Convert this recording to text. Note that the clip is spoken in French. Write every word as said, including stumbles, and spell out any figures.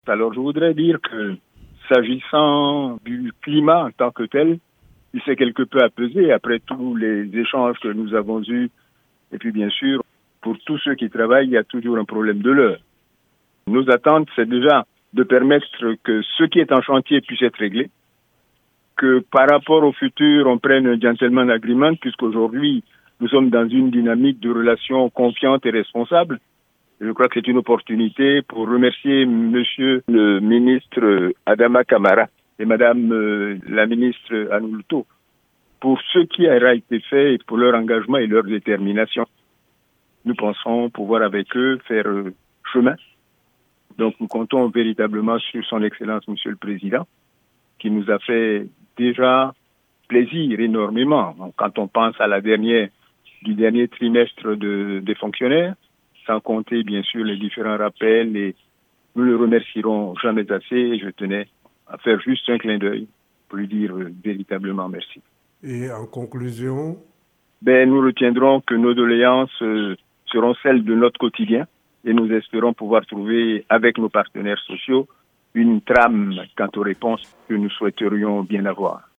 Alors je voudrais dire que s'agissant du climat en tant que tel, il s'est quelque peu apaisé après tous les échanges que nous avons eus. Et puis bien sûr, pour tous ceux qui travaillent, il y a toujours un problème de l'heure. Nos attentes, c'est déjà de permettre que ce qui est en chantier puisse être réglé, que par rapport au futur, on prenne un gentleman agreement, puisqu'aujourd'hui, nous sommes dans une dynamique de relations confiantes et responsables. Je crois que c'est une opportunité pour remercier Monsieur le ministre Adama Kamara et Madame euh, la ministre Anoulto pour ce qui aura été fait et pour leur engagement et leur détermination. Nous pensons pouvoir avec eux faire euh, chemin. Donc nous comptons véritablement sur son Excellence Monsieur le Président, qui nous a fait déjà plaisir énormément. Donc, quand on pense à la dernière du dernier trimestre de, des fonctionnaires, sans compter bien sûr les différents rappels, et nous ne le remercierons jamais assez. Et je tenais à faire juste un clin d'œil pour lui dire euh, véritablement merci. Et en conclusion, Ben, nous retiendrons que nos doléances euh, seront celles de notre quotidien et nous espérons pouvoir trouver avec nos partenaires sociaux une trame quant aux réponses que nous souhaiterions bien avoir.